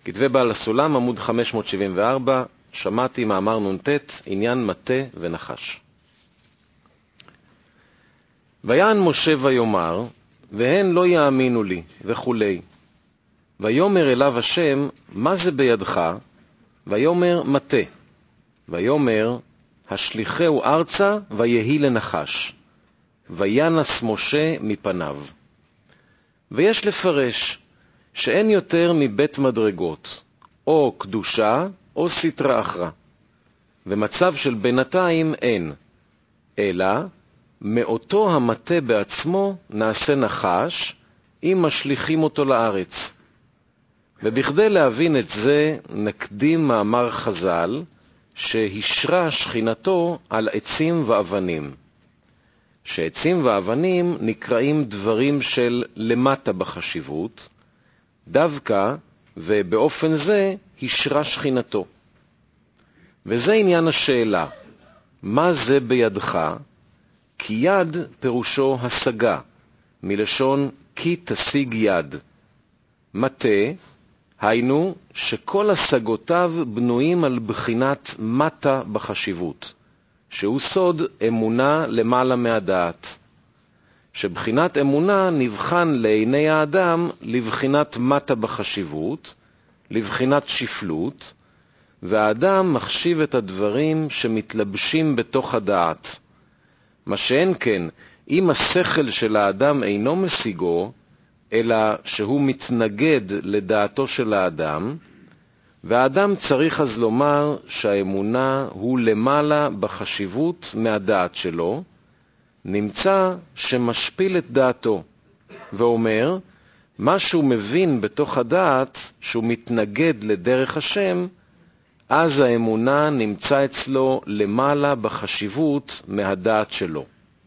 כתבי בעל הסולם, עמוד 574, שמעתי מאמר נ"ט, עניין מטה ונחש. ויען משה ויאמר, והן לא יאמינו לי, וכולי. ויאמר אליו השם, מה זה בידך? ויאמר מטה. ויאמר, השליחהו ארצה ויהי לנחש. וינס משה מפניו. ויש לפרש שאין יותר מבית מדרגות, או קדושה או סטרא אחרא. ומצב של בינתיים אין, אלא מאותו המטה בעצמו נעשה נחש, אם משליחים אותו לארץ. ובכדי להבין את זה, נקדים מאמר חז"ל, שהשרה שכינתו על עצים ואבנים. שעצים ואבנים נקראים דברים של למטה בחשיבות, דווקא ובאופן זה השרה שכינתו. וזה עניין השאלה, מה זה בידך? כי יד פירושו השגה, מלשון כי תשיג יד. מטה, היינו שכל השגותיו בנויים על בחינת מטה בחשיבות, שהוא סוד אמונה למעלה מהדעת. שבחינת אמונה נבחן לעיני האדם לבחינת מטה בחשיבות, לבחינת שפלות, והאדם מחשיב את הדברים שמתלבשים בתוך הדעת. מה שאין כן, אם השכל של האדם אינו משיגו, אלא שהוא מתנגד לדעתו של האדם, והאדם צריך אז לומר שהאמונה הוא למעלה בחשיבות מהדעת שלו, נמצא שמשפיל את דעתו, ואומר, מה שהוא מבין בתוך הדעת, שהוא מתנגד לדרך השם, אז האמונה נמצא אצלו למעלה בחשיבות מהדעת שלו.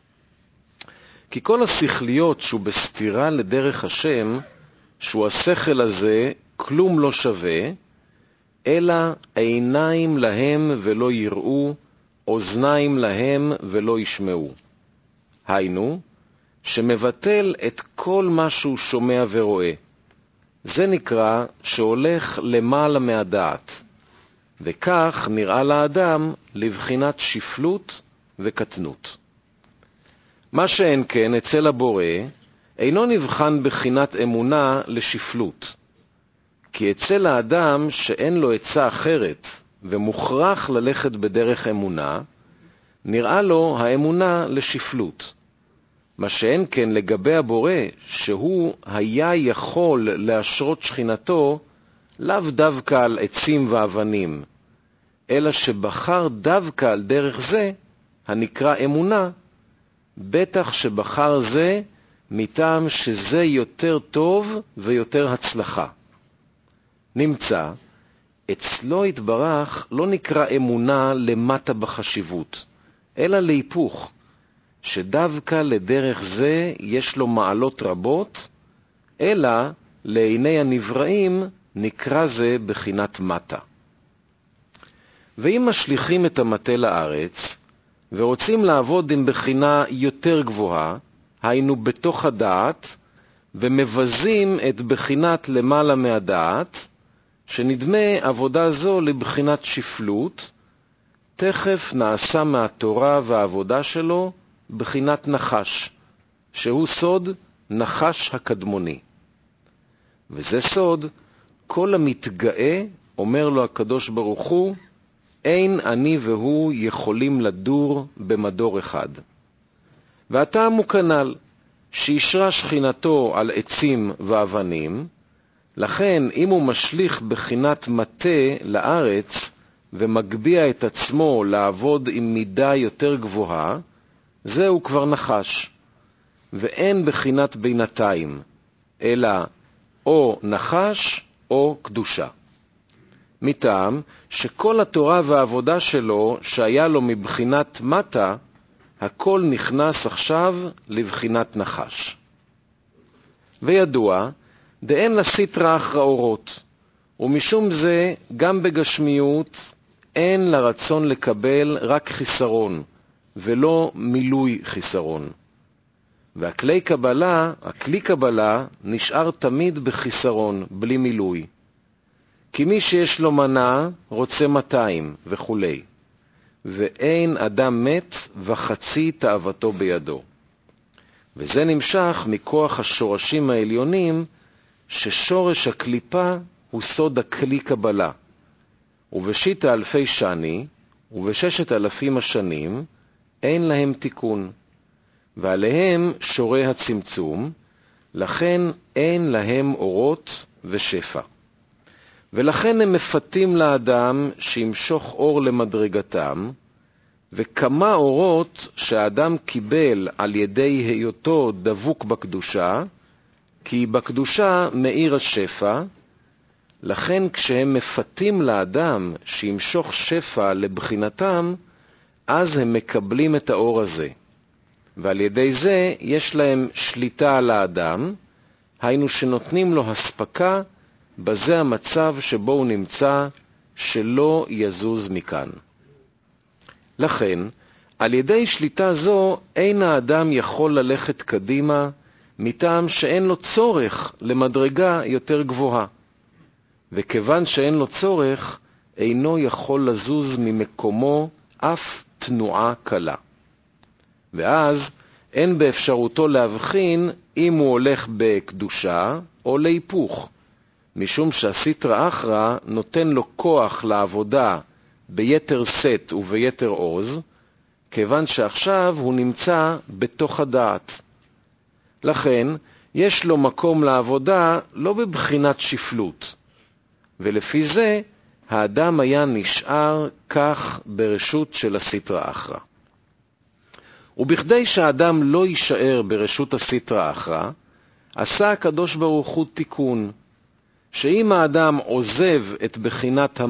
כי כל השכליות שהוא בסתירה לדרך השם, שהוא השכל הזה כלום לא שווה, אלא עיניים להם ולא יראו, אוזניים להם ולא ישמעו. היינו, שמבטל את כל מה שהוא שומע ורואה. זה נקרא שהולך למעלה מהדעת, וכך נראה לאדם לבחינת שפלות וקטנות. מה שאין כן אצל הבורא, אינו נבחן בחינת אמונה לשפלות. כי אצל האדם שאין לו עצה אחרת ומוכרח ללכת בדרך אמונה, נראה לו האמונה לשפלות. מה שאין כן לגבי הבורא, שהוא היה יכול להשרות שכינתו, לאו דווקא על עצים ואבנים, אלא שבחר דווקא על דרך זה, הנקרא אמונה, בטח שבחר זה מטעם שזה יותר טוב ויותר הצלחה. נמצא, אצלו התברך לא נקרא אמונה למטה בחשיבות, אלא להיפוך, שדווקא לדרך זה יש לו מעלות רבות, אלא לעיני הנבראים נקרא זה בחינת מטה. ואם משליחים את המטה לארץ, ורוצים לעבוד עם בחינה יותר גבוהה, היינו בתוך הדעת, ומבזים את בחינת למעלה מהדעת, שנדמה עבודה זו לבחינת שפלות, תכף נעשה מהתורה והעבודה שלו בחינת נחש, שהוא סוד נחש הקדמוני. וזה סוד, כל המתגאה, אומר לו הקדוש ברוך הוא, אין אני והוא יכולים לדור במדור אחד. והטעם הוא כנ"ל, שישרה שכינתו על עצים ואבנים, לכן אם הוא משליך בחינת מטה לארץ ומגביע את עצמו לעבוד עם מידה יותר גבוהה, זהו כבר נחש, ואין בחינת בינתיים, אלא או נחש או קדושה. מטעם שכל התורה והעבודה שלו שהיה לו מבחינת מטה, הכל נכנס עכשיו לבחינת נחש. וידוע, דאין לסטרא אחרא אורות, ומשום זה גם בגשמיות אין לרצון לקבל רק חיסרון, ולא מילוי חיסרון. והכלי קבלה נשאר תמיד בחיסרון, בלי מילוי. כי מי שיש לו מנה רוצה 200 וכו'. ואין אדם מת וחצי תאוותו בידו. וזה נמשך מכוח השורשים העליונים, ששורש הקליפה הוא סוד הכלי קבלה. ובשית אלפי שני, וב6,000 השנים, אין להם תיקון. ועליהם שורי הצמצום, לכן אין להם אורות ושפע. ולכן הם מפתים לאדם שימשוך אור למדרגתם, וכמה אורות שהאדם קיבל על ידי היותו דבוק בקדושה, כי בקדושה מאיר השפע, לכן כשהם מפתים לאדם שימשוך שפע לבחינתם, אז הם מקבלים את האור הזה. ועל ידי זה יש להם שליטה על האדם, היינו שנותנים לו הספקה, בזה המצב שבו הוא נמצא, שלא יזוז מכאן. לכן, על ידי שליטה זו, אין האדם יכול ללכת קדימה, מטעם שאין לו צורך למדרגה יותר גבוהה. וכיוון שאין לו צורך, אינו יכול לזוז ממקומו אף תנועה קלה. ואז אין באפשרותו להבחין אם הוא הולך בקדושה או להיפוך, משום שהסטרא אחרא נותן לו כוח לעבודה ביתר סט וביתר עוז, כיוון שעכשיו הוא נמצא בתוך הדעת. לכן יש לו מקום לעבודה לא בבחינת שפלות, ולפי זה האדם היה נשאר כך ברשות של הסטרא אחרא. ובכדי שהאדם לא יישאר ברשות הסטרא אחרא, עשה הקדוש ברוך הוא תיקון, שאם האדם עוזב את בחינת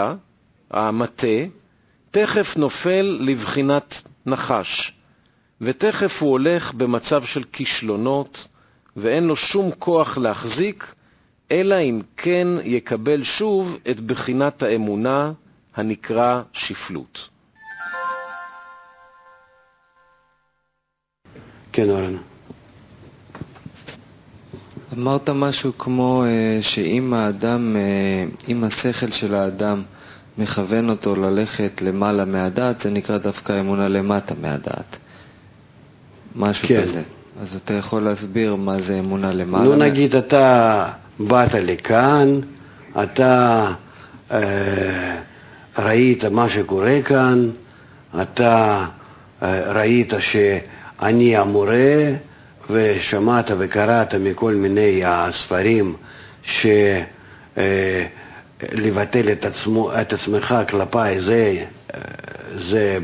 המטה, תכף נופל לבחינת נחש, ותכף הוא הולך במצב של כישלונות, ואין לו שום כוח להחזיק, אלא אם כן יקבל שוב את בחינת האמונה הנקרא שפלות. כן, אורן. אמרת משהו כמו שאם האדם, אם השכל של האדם מכוון אותו ללכת למעלה מהדעת, זה נקרא דווקא אמונה למטה מהדעת. משהו כן. כזה. אז אתה יכול להסביר מה זה אמונה למעלה? נו, נגיד אתה באת לכאן, אתה ראית מה שקורה כאן, אתה ראית שאני המורה, ושמעת וקראת מכל מיני הספרים שלבטל את עצמך כלפי זה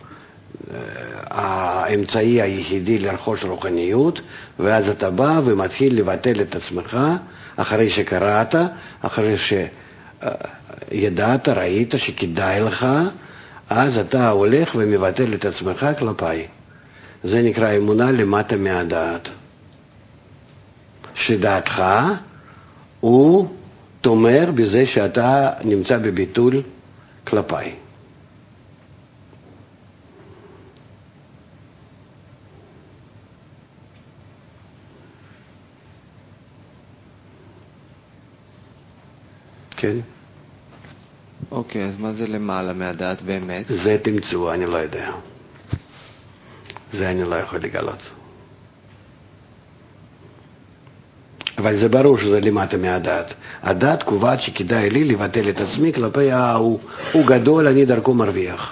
האמצעי היחידי לרכוש רוחניות, ואז אתה בא ומתחיל לבטל את עצמך אחרי שקראת, אחרי שידעת, ראית שכדאי לך, אז אתה הולך ומבטל את עצמך כלפי. זה נקרא אמונה למטה מהדעת. שדעתך הוא תומר בזה שאתה נמצא בביטול כלפי. כן? אוקיי, אז מה זה למעלה מהדעת באמת? זה תמצאו, אני לא יודע. זה אני לא יכול לגלות. אבל זה ברור שזה למטה מהדעת. הדעת קובעת שכדאי לי לבטל את עצמי כלפי הוא גדול, אני דרכו מרוויח.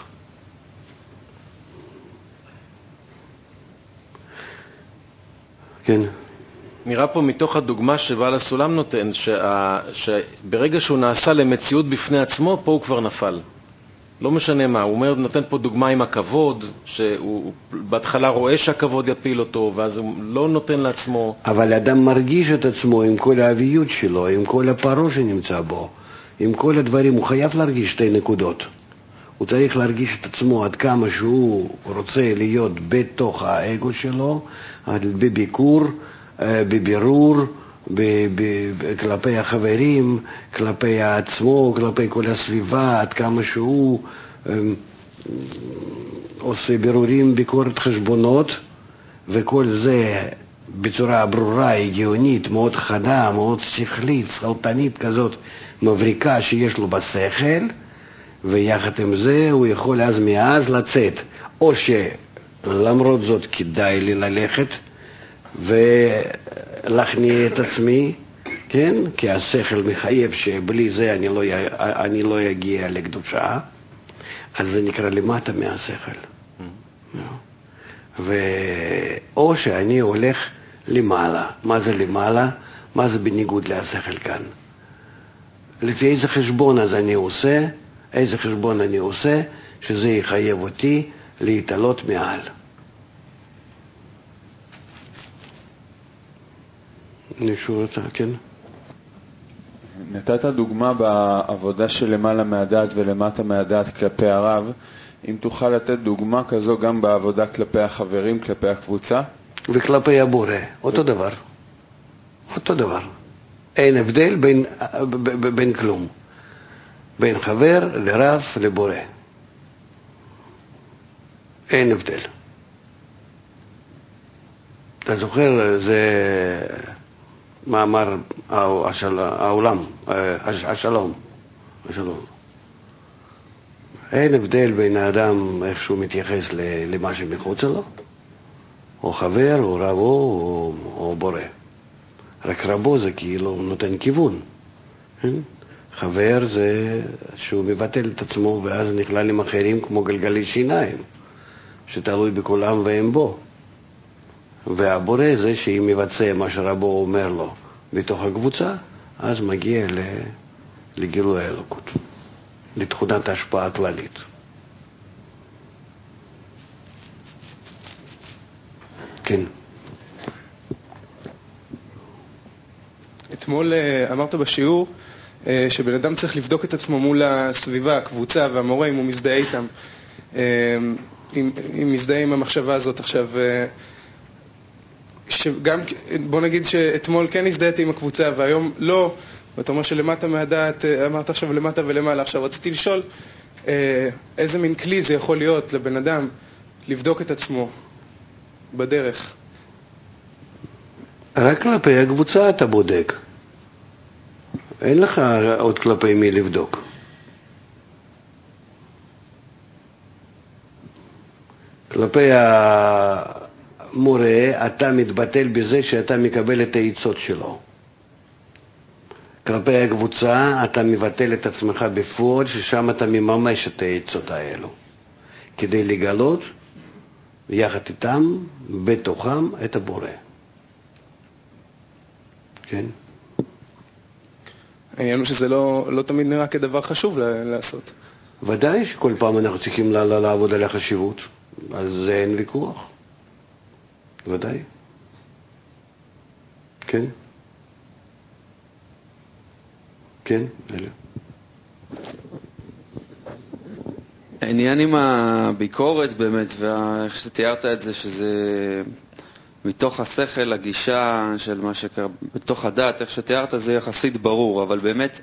כן. נראה פה מתוך הדוגמה שבעל הסולם נותן, שברגע שהוא נעשה למציאות בפני עצמו, פה הוא כבר נפל. לא משנה מה, הוא אומר, נותן פה דוגמה עם הכבוד, שהוא בהתחלה רואה שהכבוד יפיל אותו, ואז הוא לא נותן לעצמו. אבל אדם מרגיש את עצמו עם כל האביות שלו, עם כל הפרו שנמצא בו, עם כל הדברים, הוא חייב להרגיש שתי נקודות. הוא צריך להרגיש את עצמו עד כמה שהוא רוצה להיות בתוך האגו שלו, בביקור, בבירור, כלפי החברים, כלפי עצמו, כלפי כל הסביבה, עד כמה שהוא עושה בירורים, ביקורת חשבונות, וכל זה בצורה ברורה, הגיונית, מאוד חדה, מאוד שכלית, סלטנית כזאת, מבריקה שיש לו בשכל, ויחד עם זה הוא יכול אז מאז לצאת, או שלמרות זאת כדאי לי ללכת ולהכניע את עצמי, כן? כי השכל מחייב שבלי זה אני לא אגיע לקדושה, אז זה נקרא למטה מהשכל. או שאני הולך למעלה. מה זה למעלה? מה זה בניגוד להשכל כאן? לפי איזה חשבון אז אני עושה, איזה חשבון אני עושה, שזה יחייב אותי להתעלות מעל. מישהו רוצה, כן? נתת דוגמה בעבודה של למעלה מהדעת ולמטה מהדעת כלפי הרב. אם תוכל לתת דוגמה כזו גם בעבודה כלפי החברים, כלפי הקבוצה? וכלפי הבורא, אותו דבר. אותו דבר. אין הבדל בין כלום. בין חבר לרב לבורא. אין הבדל. אתה זוכר, זה מאמר העולם, השלום. אין הבדל בין האדם איך שהוא מתייחס למה שמחוץ לו, או חבר, או רבו, או בורא. רק רבו זה כאילו נותן כיוון. חבר זה שהוא מבטל את עצמו ואז נכלל עם אחרים כמו גלגלי שיניים, שתלוי בכולם והם בו. והבורא זה שאם מבצע מה שרבו אומר לו בתוך הקבוצה, אז מגיע לגילוי האלוקות, לתכונת ההשפעה הכללית. כן. אתמול אמרת בשיעור שבן אדם צריך לבדוק את עצמו מול הסביבה, הקבוצה והמורה, אם הוא מזדהה איתם, אם מזדהה עם המחשבה הזאת עכשיו. שגם, בוא נגיד שאתמול כן הזדהיתי עם הקבוצה והיום לא, ואתה אומר שלמטה מהדעת, אמרת עכשיו למטה ולמעלה. עכשיו רציתי לשאול איזה מין כלי זה יכול להיות לבן אדם לבדוק את עצמו בדרך. רק כלפי הקבוצה אתה בודק. אין לך עוד כלפי מי לבדוק. כלפי המורה אתה מתבטל בזה שאתה מקבל את העצות שלו. כלפי הקבוצה אתה מבטל את עצמך בפועל, ששם אתה מממש את העצות האלו, כדי לגלות יחד איתם, בתוכם, את הבורא. כן? העניין הוא שזה לא תמיד נראה כדבר חשוב לעשות. ודאי שכל פעם אנחנו צריכים לעבוד על החשיבות, אז זה אין ויכוח. ודאי. כן? כן, אלה. העניין עם הביקורת באמת, ואיך שתיארת את זה, שזה מתוך השכל, הגישה של מה שקרה, בתוך הדעת, איך שתיארת זה יחסית ברור, אבל באמת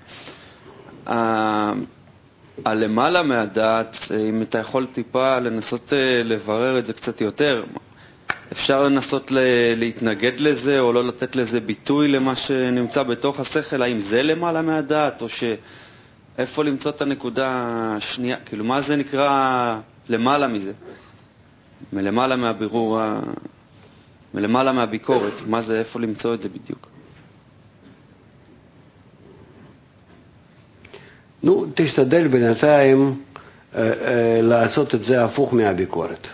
הלמעלה מהדעת, אם אתה יכול טיפה לנסות לברר את זה קצת יותר, אפשר לנסות להתנגד לזה או לא לתת לזה ביטוי למה שנמצא בתוך השכל, האם זה למעלה מהדעת או איפה למצוא את הנקודה השנייה, כאילו מה זה נקרא למעלה מזה, מלמעלה מהבירור, מלמעלה מהביקורת, מה זה, איפה למצוא את זה בדיוק? נו, תשתדל בינתיים לעשות את זה הפוך מהביקורת.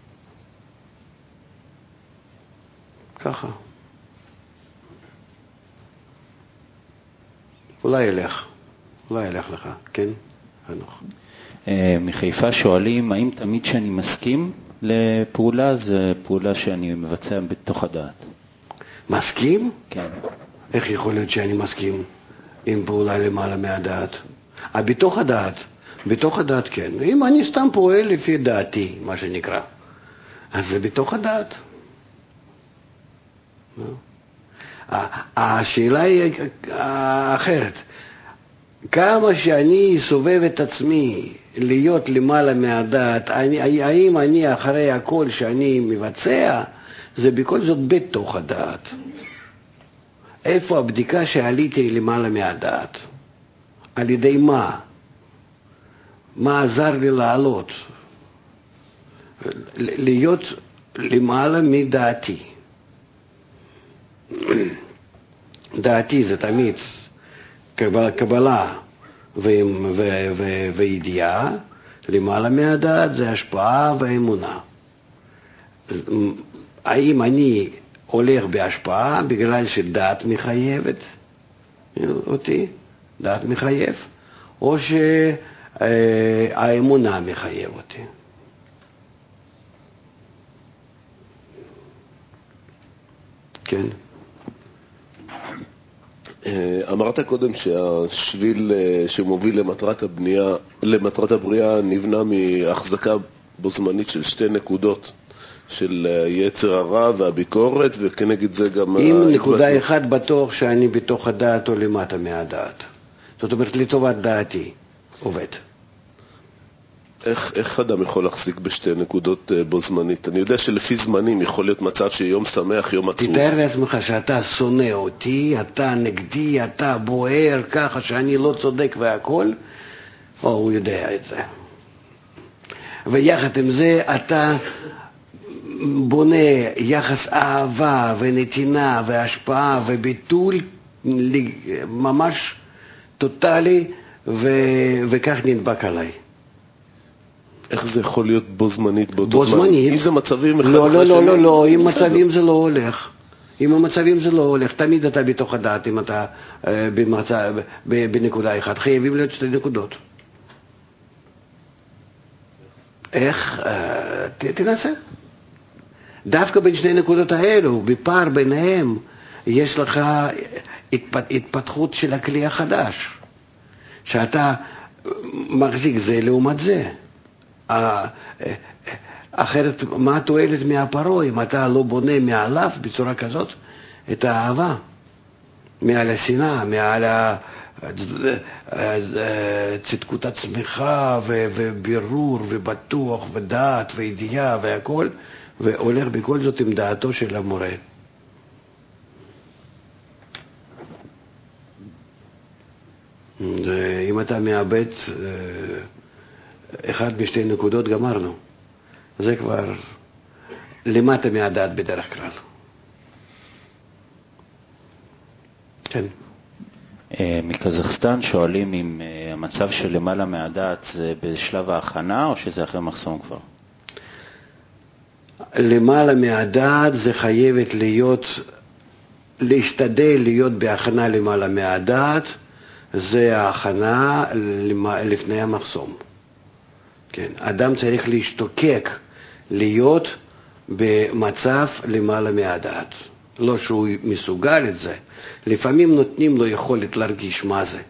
ככה. אולי ילך לך, כן? חנוך. מחיפה שואלים, האם תמיד שאני מסכים לפעולה, זה פעולה שאני מבצע בתוך הדעת? מסכים? כן. איך יכול להיות שאני מסכים עם פעולה למעלה מהדעת? בתוך הדעת. בתוך הדעת כן. אם אני סתם פועל לפי דעתי, מה שנקרא, אז זה בתוך הדעת. השאלה היא אחרת. כמה שאני סובב את עצמי להיות למעלה מהדעת, האם אני אחרי הכל שאני מבצע, זה בכל זאת בתוך הדעת. איפה הבדיקה שעליתי למעלה מהדעת? על ידי מה? מה עזר לי לעלות? להיות למעלה מדעתי. דעתי זה תמיד קבלה וידיעה, למעלה מהדעת זה השפעה ואמונה. האם אני הולך בהשפעה בגלל שדעת מחייבת אותי, דעת מחייב, או שהאמונה מחייב אותי? כן. אמרת קודם שהשביל שמוביל למטרת הבריאה נבנה מהחזקה בו זמנית של שתי נקודות, של יצר הרע והביקורת, וכנגד זה גם... אם נקודה אחת בטוח שאני בתוך הדעת או למטה מהדעת. זאת אומרת, לטובת דעתי עובד. איך אדם יכול להחזיק בשתי נקודות בו זמנית? אני יודע שלפי זמנים יכול להיות מצב שיום שמח, יום עצוב. תתאר לעצמך שאתה שונא אותי, אתה נגדי, אתה בוער ככה שאני לא צודק והכל, הוא יודע את זה. ויחד עם זה אתה בונה יחס אהבה ונתינה והשפעה וביטול ממש טוטלי, וכך נדבק עליי. איך זה יכול להיות בו זמנית באותו בו זמן? זמנית. אם זה מצבים אחד לא, אחרי לא, שני, לא, לא, עם מצבים זה לא הולך. עם המצבים זה לא הולך. תמיד אתה בתוך הדעת, אם אתה בנקודה אחת. חייבים להיות שתי נקודות. איך? תנסה. דווקא בין שני נקודות האלו, בפער ביניהם, יש לך התפתחות של הכלי החדש. שאתה מחזיק זה לעומת זה. אחרת, מה התועלת מהפרעה אם אתה לא בונה מעליו בצורה כזאת את האהבה? מעל השנאה, מעל צדקות עצמך ובירור ובטוח ודעת וידיעה והכל, והולך בכל זאת עם דעתו של המורה. אם אתה מאבד אחד משתי נקודות, גמרנו. זה כבר למטה מהדעת בדרך כלל. כן. מקזחסטן שואלים אם המצב של למעלה מהדעת זה בשלב ההכנה או שזה אחרי מחסום כבר? למעלה מהדעת זה חייבת להשתדל להיות בהכנה למעלה מהדעת, זה ההכנה לפני המחסום. כן, אדם צריך להשתוקק להיות במצב למעלה מהדעת. לא שהוא מסוגל את זה. לפעמים נותנים לו יכולת להרגיש מה זה.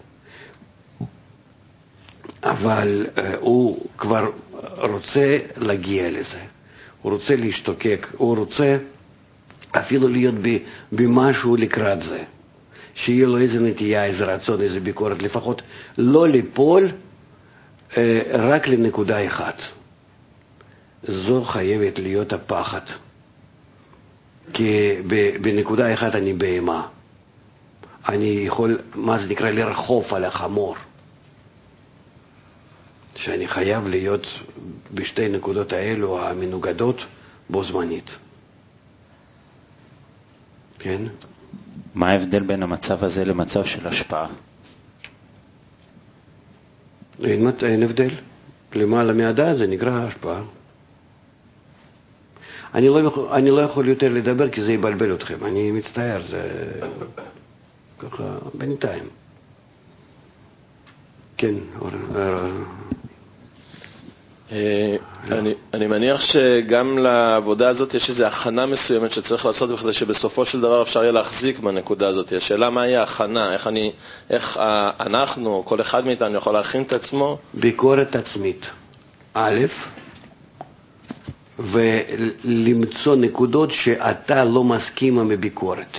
אבל הוא כבר רוצה להגיע לזה. הוא רוצה להשתוקק, הוא רוצה אפילו להיות במשהו לקראת זה. שיהיה לו איזה נטייה, איזה רצון, איזה ביקורת, לפחות לא ליפול רק לנקודה אחת. זו חייבת להיות הפחד. כי בנקודה אחת אני בהמה. אני יכול, מה זה נקרא, לרחוף על החמור. שאני חייב להיות בשתי נקודות האלו המנוגדות בו זמנית. כן? מה ההבדל בין המצב הזה למצב של השפעה? אין הבדל. למעלה מהדעת זה נקרא השפעה. אני לא יכול יותר לדבר כי זה יבלבל אתכם. אני מצטער, זה ככה בינתיים. כן, אני מניח שגם לעבודה הזאת יש איזו הכנה מסוימת שצריך לעשות בכדי שבסופו של דבר אפשר יהיה להחזיק בנקודה הזאת. השאלה מה היא ההכנה, איך אנחנו, כל אחד מאיתנו יכול להכין את עצמו? ביקורת עצמית. א', ולמצוא נקודות שאתה לא מסכים עם הביקורת.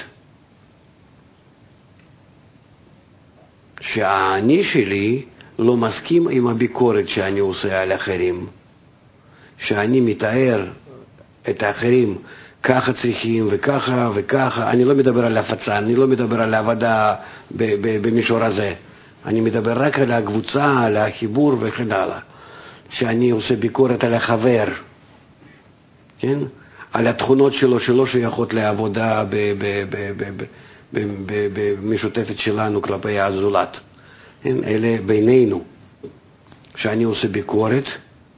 שהאני שלי לא מסכים עם הביקורת שאני עושה על אחרים. שאני מתאר את האחרים ככה צריכים וככה וככה. אני לא מדבר על הפצה, אני לא מדבר על העבודה במישור הזה. אני מדבר רק על הקבוצה, על החיבור וכן הלאה. שאני עושה ביקורת על החבר, כן? על התכונות שלו שלא שייכות לעבודה במשותפת שלנו כלפי הזולת. כן? אלה בינינו. שאני עושה ביקורת,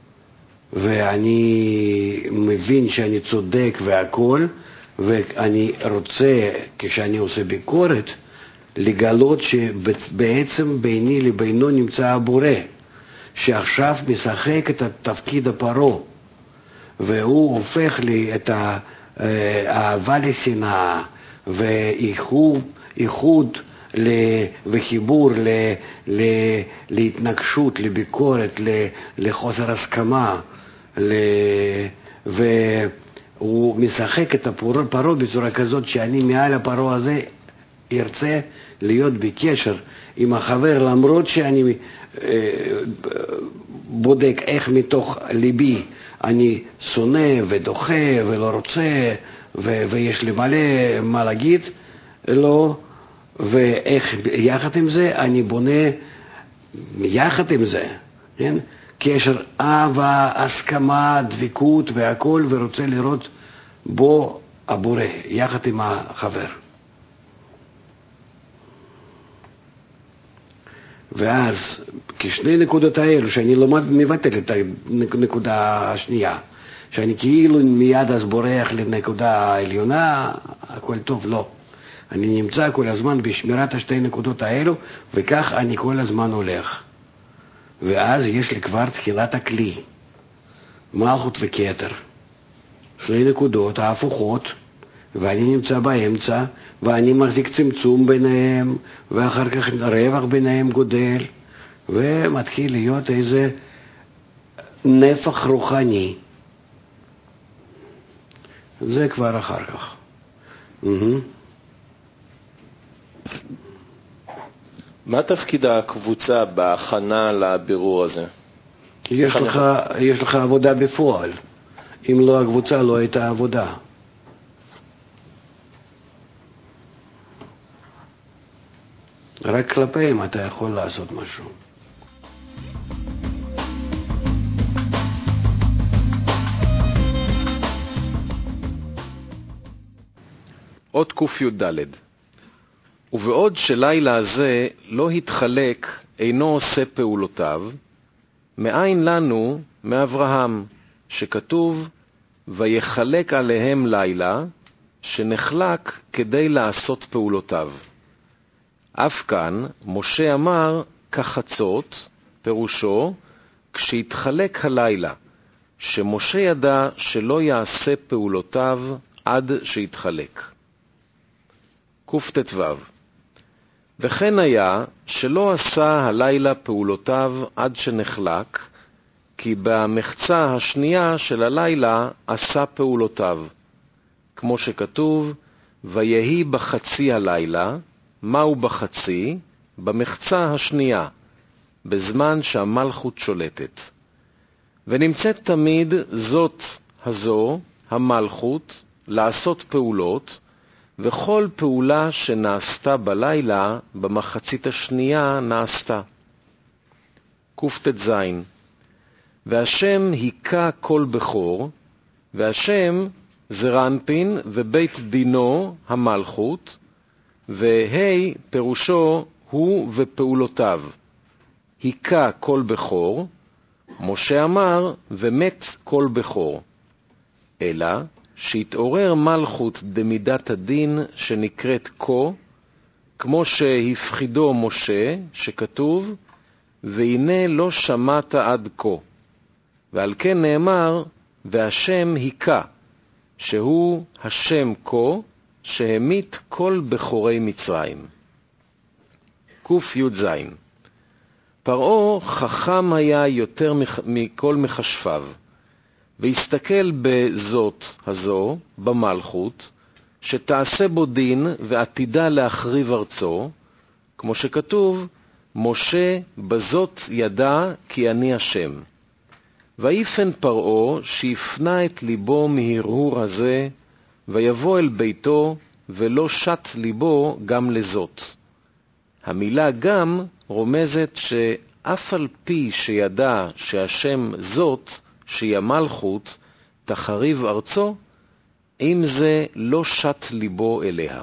ואני מבין שאני צודק והכל, ואני רוצה, כשאני עושה ביקורת, לגלות שבעצם ביני לבינו נמצא הבורא, שעכשיו משחק את התפקיד הפרו, והוא הופך לי את האהבה לשנאה, ואיחוד וחיבור להתנגשות, לביקורת, לחוסר הסכמה, והוא משחק את הפרו בצורה כזאת שאני מעל הפרו הזה ארצה להיות בקשר עם החבר, למרות שאני בודק איך מתוך ליבי אני שונא ודוחה ולא רוצה ויש לי מלא מה להגיד לו, ואיך יחד עם זה אני בונה יחד עם זה, כן? קשר אהבה, הסכמה, דבקות והכל, ורוצה לראות בו הבורא יחד עם החבר. ואז כשני נקודות האלו, שאני לא מבטל את הנקודה השנייה, שאני כאילו מיד אז בורח לנקודה העליונה, הכל טוב, לא. אני נמצא כל הזמן בשמירת השתי נקודות האלו, וכך אני כל הזמן הולך. ואז יש לי כבר תחילת הכלי, מלכות וכתר, שני נקודות ההפוכות, ואני נמצא באמצע, ואני מחזיק צמצום ביניהם, ואחר כך רווח ביניהם גודל, ומתחיל להיות איזה נפח רוחני. זה כבר אחר כך. מה תפקיד הקבוצה בהכנה לבירור הזה? יש לך עבודה בפועל. אם לא הקבוצה, לא הייתה עבודה. רק כלפיהם אתה יכול לעשות משהו. עוד ק"ד. ובעוד שלילה הזה לא התחלק אינו עושה פעולותיו, מאין לנו מאברהם, שכתוב ויחלק עליהם לילה, שנחלק כדי לעשות פעולותיו. אף כאן משה אמר כחצות, פירושו כשהתחלק הלילה, שמשה ידע שלא יעשה פעולותיו עד שהתחלק. קט"ו. וכן היה שלא עשה הלילה פעולותיו עד שנחלק, כי במחצה השנייה של הלילה עשה פעולותיו. כמו שכתוב, ויהי בחצי הלילה, מהו בחצי? במחצה השנייה, בזמן שהמלכות שולטת. ונמצאת תמיד זאת הזו, המלכות, לעשות פעולות, וכל פעולה שנעשתה בלילה, במחצית השנייה נעשתה. קט"ז. והשם היכה כל בכור, והשם זה רנפין ובית דינו המלכות, והי פירושו הוא ופעולותיו. היכה כל בכור, משה אמר ומת כל בכור. אלא שהתעורר מלכות דמידת הדין שנקראת כה, כמו שהפחידו משה, שכתוב, והנה לא שמעת עד כה. ועל כן נאמר, והשם היכה, שהוא השם כה, שהמית כל בכורי מצרים. ק"ז. פרעה חכם היה יותר מכל מחשפיו, והסתכל בזאת הזו, במלכות, שתעשה בו דין ועתידה להחריב ארצו, כמו שכתוב, משה בזאת ידע כי אני השם. ויפן פרעה שיפנה את ליבו מהרהור הזה, ויבוא אל ביתו, ולא שט ליבו גם לזאת. המילה גם רומזת שאף על פי שידע שהשם זאת, שהיא המלכות, תחריב ארצו, עם זה לא שט ליבו אליה.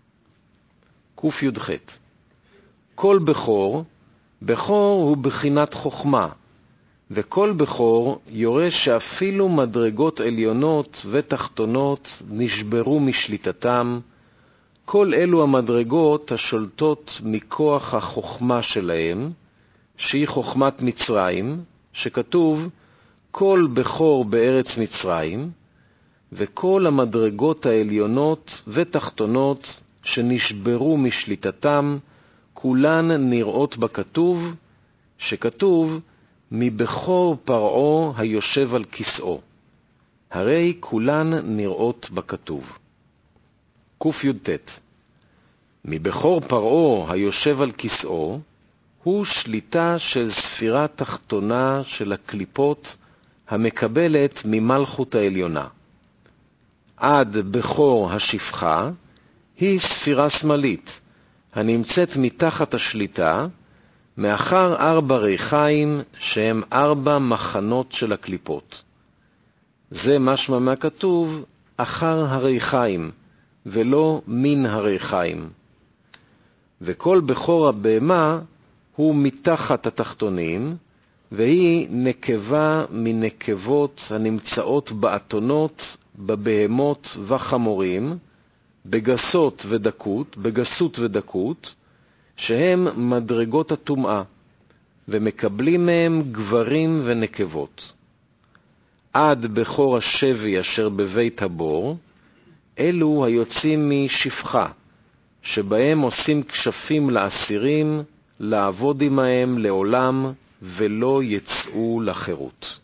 קי"ח. כל בכור, בכור הוא בחינת חוכמה, וכל בכור יורש שאפילו מדרגות עליונות ותחתונות נשברו משליטתם, כל אלו המדרגות השולטות מכוח החוכמה שלהם, שהיא חוכמת מצרים, שכתוב כל בכור בארץ מצרים, וכל המדרגות העליונות ותחתונות שנשברו משליטתם, כולן נראות בכתוב, שכתוב מבכור פרעה היושב על כסאו. הרי כולן נראות בכתוב. קי"ט. מבכור פרעה היושב על כסאו, הוא שליטה של ספירה תחתונה של הקליפות המקבלת ממלכות העליונה. עד בכור השפחה היא ספירה שמאלית, הנמצאת מתחת השליטה, מאחר 4 ריחיים שהם 4 מחנות של הקליפות. זה משמע מהכתוב אחר הריחיים, ולא מן הריחיים. וכל בכור הבהמה הוא מתחת התחתונים, והיא נקבה מנקבות הנמצאות באתונות, בבהמות וחמורים, בגסות ודקות, שהם מדרגות הטומאה, ומקבלים מהם גברים ונקבות. עד בכור השבי אשר בבית הבור, אלו היוצאים משפחה, שבהם עושים כשפים לאסירים, לעבוד עמהם לעולם, ולא יצאו לחירות.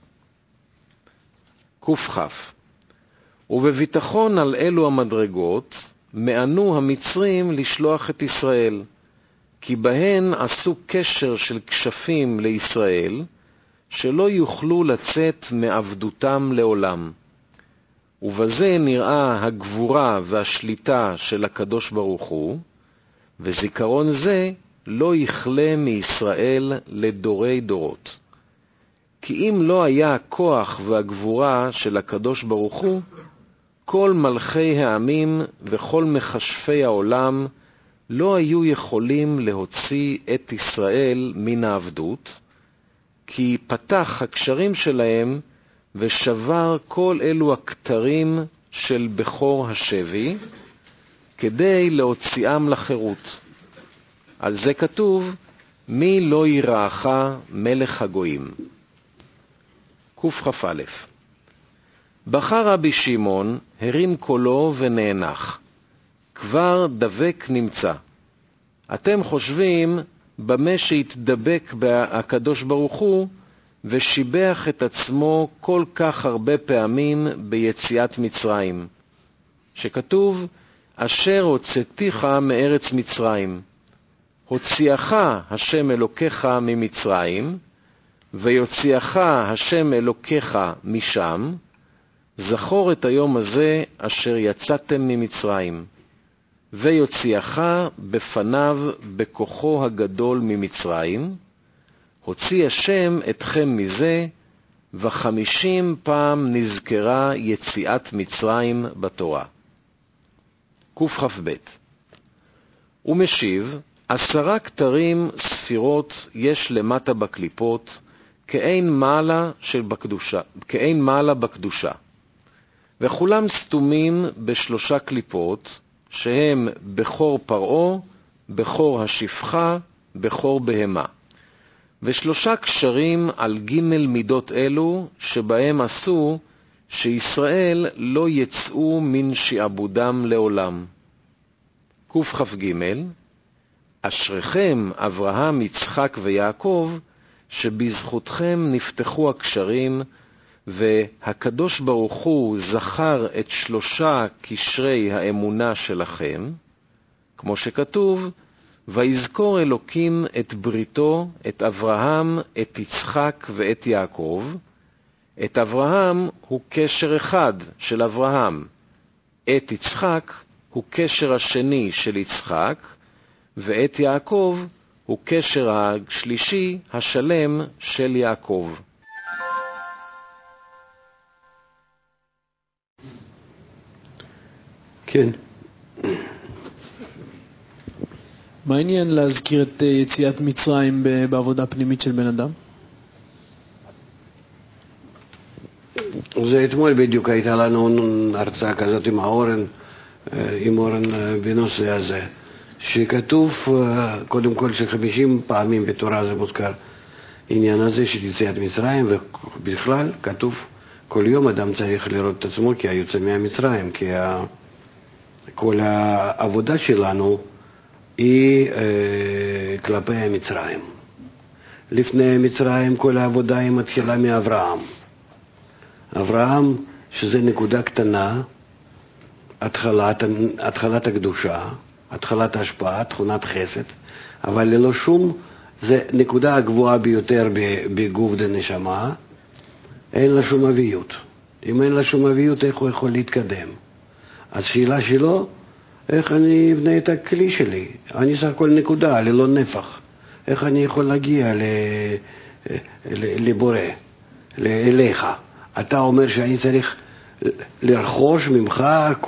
ק"כ. ובביטחון על אלו המדרגות, מענו המצרים לשלוח את ישראל, כי בהן עשו קשר של כשפים לישראל, שלא יוכלו לצאת מעבדותם לעולם. ובזה נראה הגבורה והשליטה של הקדוש ברוך הוא, וזיכרון זה לא יכלה מישראל לדורי דורות. כי אם לא היה הכוח והגבורה של הקדוש ברוך הוא, כל מלכי העמים וכל מכשפי העולם לא היו יכולים להוציא את ישראל מן העבדות, כי פתח הקשרים שלהם ושבר כל אלו הכתרים של בכור השבי, כדי להוציאם לחירות. על זה כתוב, מי לא יראך מלך הגויים. קכ"א. בחר רבי שמעון, הרים קולו ונאנח. כבר דבק נמצא. אתם חושבים במה שהתדבק הקדוש ברוך הוא, ושיבח את עצמו כל כך הרבה פעמים ביציאת מצרים. שכתוב, אשר הוצאתיך מארץ מצרים. הוציאך השם אלוקיך ממצרים, ויוציאך השם אלוקיך משם, זכור את היום הזה אשר יצאתם ממצרים, ויוציאך בפניו בכוחו הגדול ממצרים, הוציא השם אתכם מזה, ו50 פעם נזכרה יציאת מצרים בתורה. קכ"ב. הוא משיב, 10 כתרים ספירות יש למטה בקליפות, כאין מעלה בקדושה. וכולם סתומים ב3 קליפות, שהם בכור פרעה, בכור השפחה, בכור בהמה. ו3 קשרים על ג' מידות אלו, שבהם עשו שישראל לא יצאו מן שעבודם לעולם. קכ"ג. אשריכם אברהם, יצחק ויעקב, שבזכותכם נפתחו הקשרים, והקדוש ברוך הוא זכר את 3 קשרי האמונה שלכם, כמו שכתוב, ויזכור אלוקים את בריתו, את אברהם, את יצחק ואת יעקב. את אברהם הוא קשר אחד של אברהם, את יצחק הוא קשר השני של יצחק, ואת יעקב הוא קשר השלישי השלם של יעקב. כן. מה העניין להזכיר את יציאת מצרים בעבודה פנימית של בן אדם? זה אתמול בדיוק הייתה לנו הרצאה כזאת עם אורן בנושא הזה, שכתוב קודם כל ש50 פעמים בתורה זה מוזכר עניין הזה של יציאת מצרים, ובכלל כתוב כל יום אדם צריך לראות את עצמו כיוצא מהמצרים, כי כל העבודה שלנו היא כלפי המצרים. לפני מצרים כל העבודה היא מתחילה מאברהם. אברהם, שזה נקודה קטנה, התחלת הקדושה, התחלת ההשפעה, תכונת חסד, אבל ללא שום, זה נקודה הגבוהה ביותר בגוף דנשמה, אין לה שום אביות. אם אין לה שום אביות, איך הוא יכול להתקדם? אז שאלה שלו, איך אני אבנה את הכלי שלי? אני סך הכל נקודה, ללא נפח. איך אני יכול להגיע לבורא, אליך? אתה אומר שאני צריך לרכוש ממך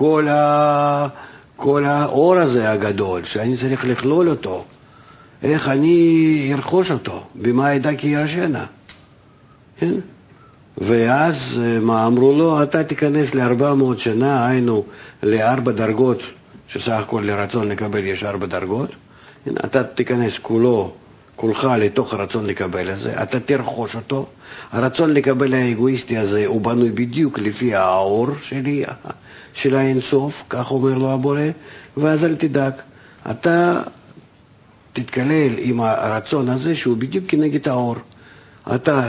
כל האור הזה הגדול, שאני צריך לכלול אותו. איך אני ארכוש אותו? במה ידע כי ירשנה? כן? ואז מה אמרו לו? אתה תיכנס ל400 שנה, היינו ל4 דרגות, שסך הכל לרצון לקבל יש 4 דרגות. אתה תיכנס כולך לתוך הרצון לקבל הזה, אתה תרכוש אותו. הרצון לקבל האגואיסטי הזה הוא בנוי בדיוק לפי האור שלי, של האינסוף, כך אומר לו הבורא, ואז אל תדאג. אתה תתקלל עם הרצון הזה שהוא בדיוק כנגד האור. אתה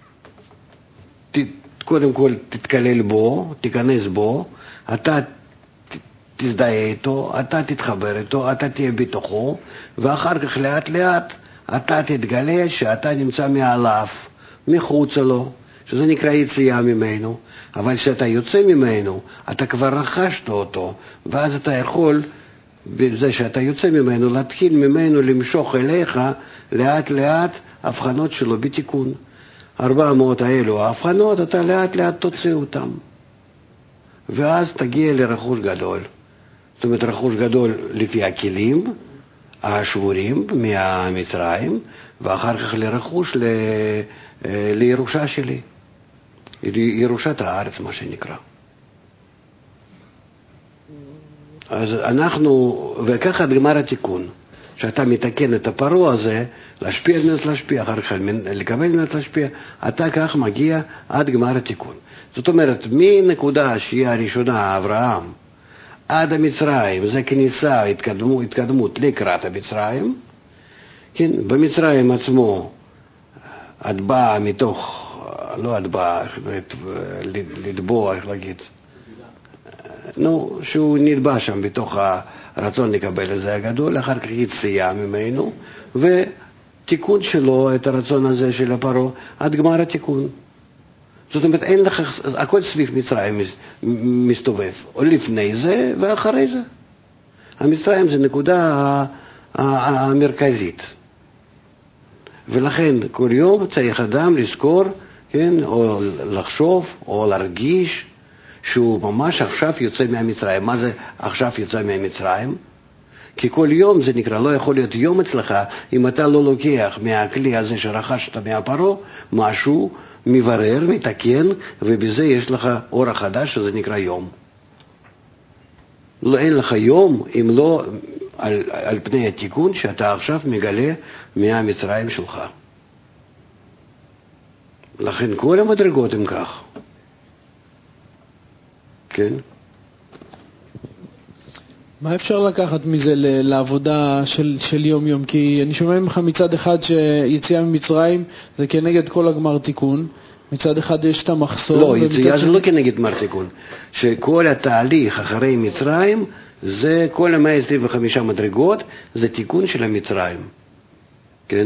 קודם כל תתקלל בו, תיכנס בו, אתה תזדהה איתו, אתה תתחבר איתו, אתה תהיה בתוכו, ואחר כך לאט לאט אתה תתגלה שאתה נמצא מעליו, מחוץ לו, שזה נקרא יציאה ממנו, אבל כשאתה יוצא ממנו, אתה כבר רכשת אותו, ואז אתה יכול, בזה שאתה יוצא ממנו, להתחיל ממנו למשוך אליך לאט לאט הבחנות שלו בתיקון. 400 האלו ההבחנות, אתה לאט לאט תוציא אותם. ואז תגיע לרכוש גדול. זאת אומרת, רכוש גדול לפי הכלים השבורים מהמצרים, ואחר כך לרכוש לירושה שלי. ירושת הארץ, מה שנקרא. אז אנחנו, וככה גמר התיקון. שאתה מתקן את הפרעה הזה, להשפיע על מנת להשפיע, אחר כך לקבל על מנת להשפיע, אתה כך מגיע עד גמר התיקון. זאת אומרת, מנקודה שהיא הראשונה, אברהם, עד המצרים, זה כניסה, התקדמות לקראת המצרים, כן, במצרים עצמו, את באה מתוך, לא את באה, לדבוע, איך להגיד, שהוא נדבע שם בתוך הרצון לקבל את זה הגדול, אחר כך יציאה ממנו, ותיקון שלו, את הרצון הזה של הפרעה, עד גמר התיקון. זאת אומרת, אין לך, הכל סביב מצרים מסתובב, או לפני זה ואחרי זה. המצרים זה נקודה המרכזית. ולכן כל יום צריך אדם לזכור, כן, או לחשוב, או להרגיש, שהוא ממש עכשיו יוצא מהמצרים. מה זה עכשיו יוצא מהמצרים? כי כל יום זה נקרא, לא יכול להיות יום אצלך, אם אתה לא לוקח מהכלי הזה שרכשת מהפרעה, משהו מברר, מתקן, ובזה יש לך אור חדש, שזה נקרא יום. לא, אין לך יום, אם לא על פני התיקון שאתה עכשיו מגלה מהמצרים שלך. לכן כל המדרגות הם כך. כן? מה אפשר לקחת מזה לעבודה של יום-יום? כי אני שומע ממך מצד אחד שיציאה ממצרים זה כנגד כל הגמר תיקון, מצד אחד יש את המחסור. לא, יציאה זה לא כנגד גמר תיקון. שכל התהליך אחרי מצרים, זה כל 125 מדרגות, זה תיקון של המצרים. כן?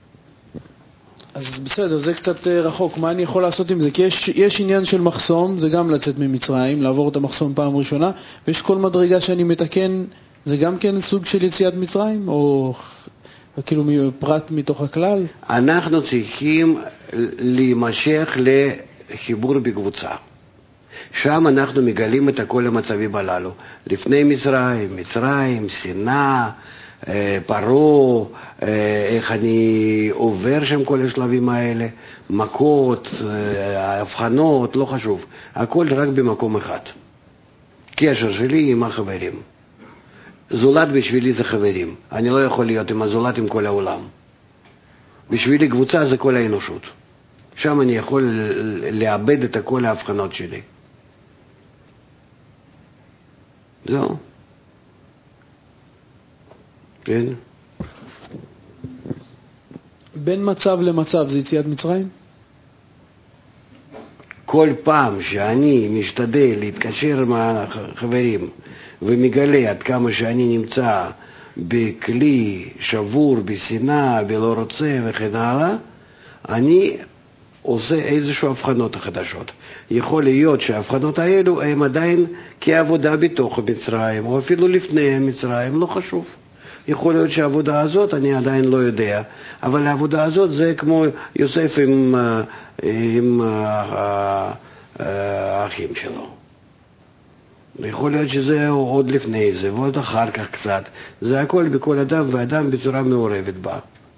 אז בסדר, זה קצת רחוק. מה אני יכול לעשות עם זה? כי יש עניין של מחסום, זה גם לצאת ממצרים, לעבור את המחסום פעם ראשונה, ויש כל מדרגה שאני מתקן, זה גם כן סוג של יציאת מצרים, או כאילו פרט מתוך הכלל? אנחנו צריכים להימשך לחיבור בקבוצה. שם אנחנו מגלים את כל המצבים הללו. לפני מצרים, שנאה, פרעה, איך אני עובר שם כל השלבים האלה, מכות, הבחנות, לא חשוב. הכל רק במקום אחד. קשר שלי עם החברים. זולת בשבילי זה חברים. אני לא יכול להיות עם הזולת עם כל העולם. בשבילי קבוצה זה כל האנושות. שם אני יכול לאבד את כל ההבחנות שלי. זהו. כן. בין מצב למצב זה יציאת מצרים? כל פעם שאני משתדל להתקשר עם החברים ומגלה עד כמה שאני נמצא בכלי שבור, בשנאה, בלא רוצה וכן הלאה, אני עושה איזשהו הבחנות חדשות. יכול להיות שההבחנות האלו הם עדיין כעבודה בתוך מצרים, או אפילו לפני מצרים, לא חשוב. יכול להיות שהעבודה הזאת אני עדיין לא יודע, אבל העבודה הזאת זה כמו יוסף עם האחים שלו. יכול להיות שזה עוד לפני זה, ועוד אחר כך קצת. זה הכל בכל אדם ואדם בצורה מעורבת בה.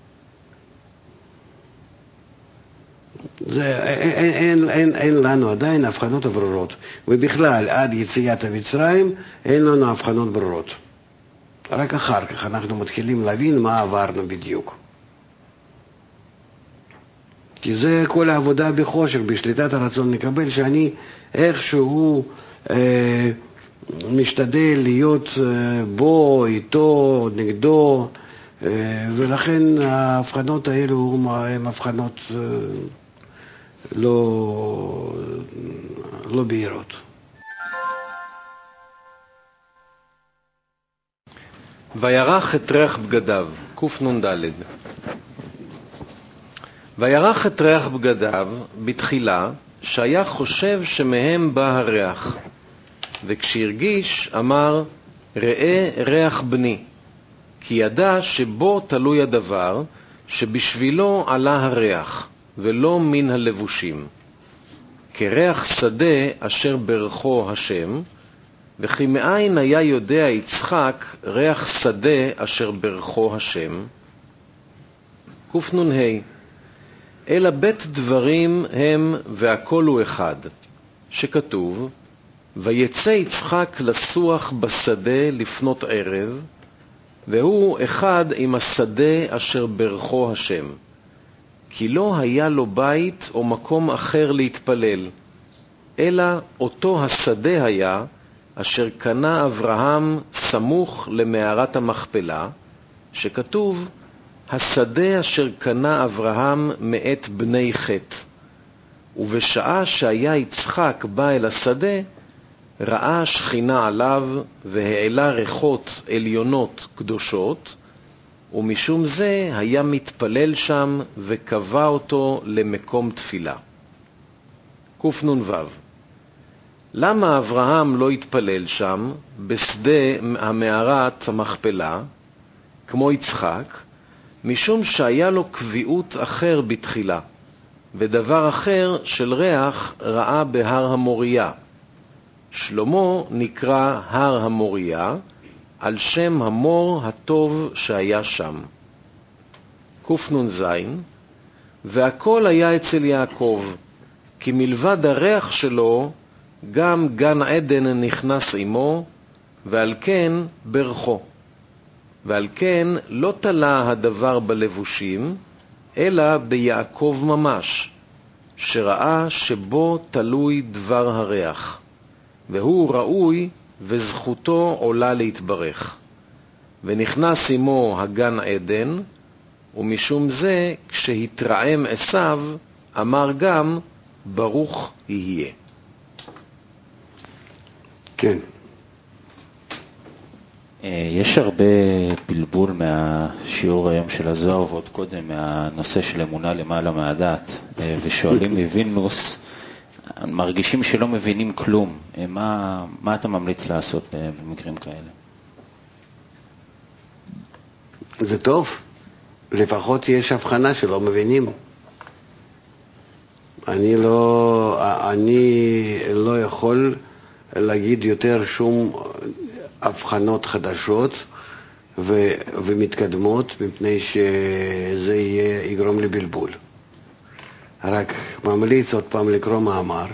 אין לנו עדיין הבחנות ברורות, ובכלל עד יציאת המצרים אין לנו הבחנות ברורות. רק אחר כך אנחנו מתחילים להבין מה עברנו בדיוק. כי זה כל העבודה בחושך, בשליטת הרצון לקבל, שאני איכשהו משתדל להיות בו, איתו, נגדו, ולכן ההבחנות האלו הן הבחנות לא בהירות. וירח את ריח בגדיו, קנ"ד. וירח את ריח בגדיו בתחילה, שהיה חושב שמהם בא הריח. וכשהרגיש אמר, ראה ריח בני, כי ידע שבו תלוי הדבר, שבשבילו עלה הריח, ולא מן הלבושים. כריח שדה אשר ברכו השם, וכי מאין היה יודע יצחק ריח שדה אשר ברכו השם? קנ"ה. אלא בית דברים הם והכל הוא אחד, שכתוב, ויצא יצחק לסוח בשדה לפנות ערב, והוא אחד עם השדה אשר ברכו השם. כי לא היה לו בית או מקום אחר להתפלל, אלא אותו השדה היה, אשר קנה אברהם סמוך למערת המכפלה, שכתוב, השדה אשר קנה אברהם מאת בני חטא. ובשעה שהיה יצחק בא אל השדה, ראה שכינה עליו והעלה ריחות עליונות קדושות, ומשום זה היה מתפלל שם וקבע אותו למקום תפילה. קנ"ו. למה אברהם לא התפלל שם בשדה המערת המכפלה כמו יצחק? משום שהיה לו קביעות אחר בתחילה, ודבר אחר של ריח ראה בהר המוריה. שלמה נקרא הר המוריה על שם המור הטוב שהיה שם. קנ"ז. והכל היה אצל יעקב, כי מלבד הריח שלו גם גן עדן נכנס עמו, ועל כן ברכו. ועל כן לא תלה הדבר בלבושים, אלא ביעקב ממש, שראה שבו תלוי דבר הריח, והוא ראוי וזכותו עולה להתברך. ונכנס עמו הגן עדן, ומשום זה כשהתרעם עשיו, אמר גם ברוך יהיה. כן. יש הרבה בלבול מהשיעור היום של הזוהר ועוד קודם מהנושא של אמונה למעלה מהדעת, ושואלים מווילנוס, מרגישים שלא מבינים כלום. מה אתה ממליץ לעשות במקרים כאלה? זה טוב. לפחות יש הבחנה שלא מבינים. אני לא יכול להגיד יותר שום הבחנות חדשות ומתקדמות, מפני שזה יגרום לבלבול. רק ממליץ עוד פעם לקרוא מאמר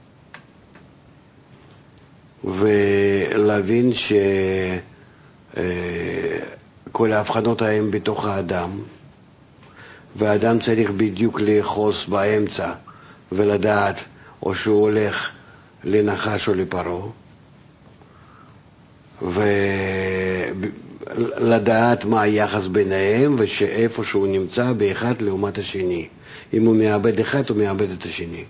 ולהבין שכל ההבחנות הן בתוך האדם, והאדם צריך בדיוק לאחוז באמצע ולדעת או שהוא הולך לנחש או לפרעה, ולדעת מה היחס ביניהם, ושאיפה שהוא נמצא באחד לעומת השני. אם הוא מאבד אחד, הוא מאבד את השני.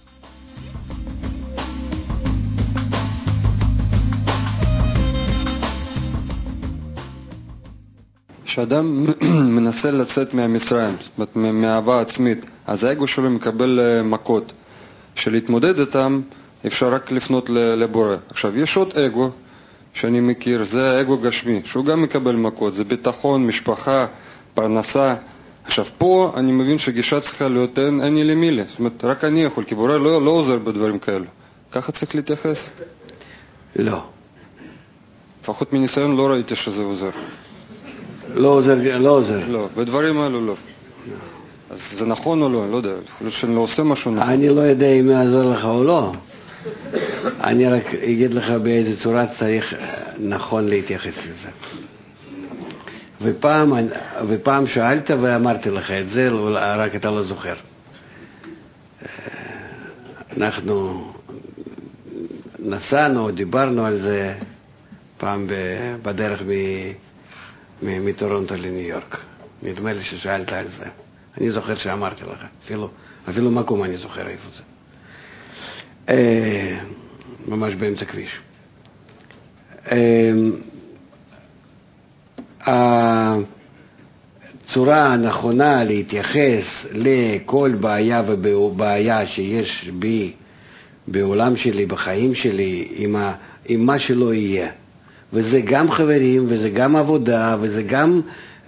כשאדם מנסה לצאת מהמצרים, זאת אומרת מאהבה עצמית, אז האגו שלו מקבל מכות. שלהתמודד איתם אפשר רק לפנות לבורא. עכשיו, יש עוד אגו שאני מכיר, זה האגו גשמי, שהוא גם מקבל מכות, זה ביטחון, משפחה, פרנסה. עכשיו, פה אני מבין שגישה צריכה להיות אני למילה, זאת אומרת, רק אני יכול, כי בורא לא עוזר בדברים כאלו. ככה צריך להתייחס? לא. לפחות מניסיון לא ראיתי שזה עוזר. לא עוזר. לא, בדברים האלו לא. אז זה נכון או לא? אני לא יודע, יכול להיות שאני לא עושה משהו נכון. אני לא יודע אם יעזור לך או לא. אני רק אגיד לך באיזה צורה צריך נכון להתייחס לזה. ופעם שאלת ואמרתי לך את זה, רק אתה לא זוכר. אנחנו נסענו, דיברנו על זה פעם בדרך מטורונטו לניו יורק. נדמה לי ששאלת על זה. אני זוכר שאמרתי לך, אפילו מקום אני זוכר איפה זה. ממש באמצע כביש. הצורה הנכונה להתייחס לכל בעיה ובעיה שיש בי, בעולם שלי, בחיים שלי, עם מה שלא יהיה. וזה גם חברים, וזה גם עבודה, וזה גם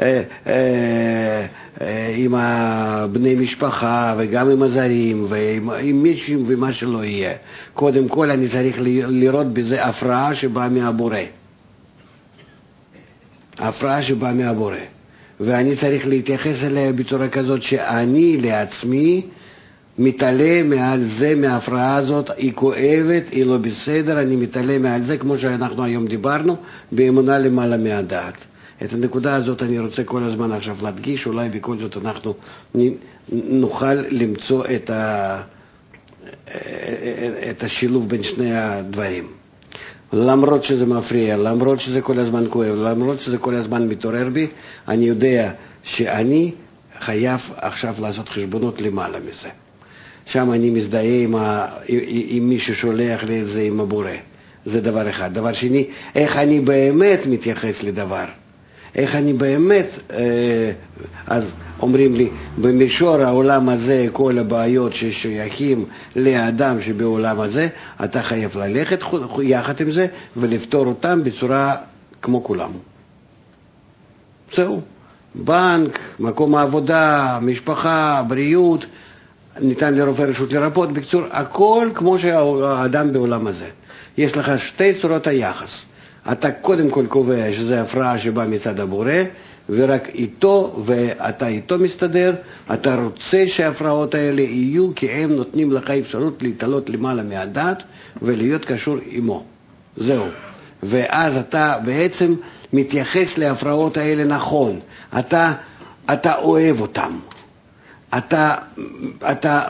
עם בני משפחה, וגם עם הזרים, ועם מישהו ומה שלא יהיה. קודם כל אני צריך לראות בזה הפרעה שבאה מהבורא. הפרעה שבאה מהבורא. ואני צריך להתייחס אליה בצורה כזאת שאני לעצמי מתעלם מעל זה, מההפרעה הזאת, היא כואבת, היא לא בסדר, אני מתעלם מעל זה, כמו שאנחנו היום דיברנו, באמונה למעלה מהדעת. את הנקודה הזאת אני רוצה כל הזמן עכשיו להדגיש, אולי בכל זאת אנחנו נוכל למצוא את השילוב בין שני הדברים. למרות שזה מפריע, למרות שזה כל הזמן כואב, למרות שזה כל הזמן מתעורר בי, אני יודע שאני חייב עכשיו לעשות חשבונות למעלה מזה. שם אני מזדהה עם מי ששולח לי את זה, עם הבורא. זה דבר אחד. דבר שני, איך אני באמת מתייחס לדבר. איך אני באמת, אז אומרים לי, במישור העולם הזה, כל הבעיות ששייכים לאדם שבעולם הזה, אתה חייב ללכת יחד עם זה ולפתור אותם בצורה כמו כולם. זהו. בנק, מקום העבודה, משפחה, בריאות, ניתן לרופא רשות לרפות, בקצור, הכל כמו שהאדם בעולם הזה. יש לך שתי צורות היחס. אתה קודם כל קובע שזה הפרעה שבאה מצד הבורא, ורק איתו, ואתה איתו מסתדר, אתה רוצה שההפרעות האלה יהיו, כי הם נותנים לך אפשרות להתעלות למעלה מהדעת, ולהיות קשור עמו. זהו. ואז אתה בעצם מתייחס להפרעות האלה נכון. אתה אוהב אותם. אתה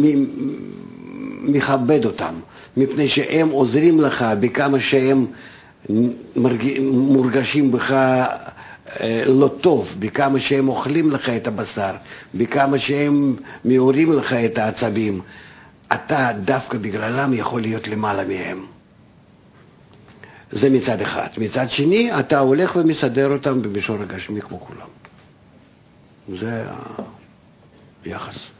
מכבד אותם, מפני שהם עוזרים לך בכמה שהם מורגשים בך לא טוב, בכמה שהם אוכלים לך את הבשר, בכמה שהם מעורים לך את העצבים, אתה דווקא בגללם יכול להיות למעלה מהם. זה מצד אחד. מצד שני, אתה הולך ומסדר אותם במישור הגשמי כמו כולם. זה היחס.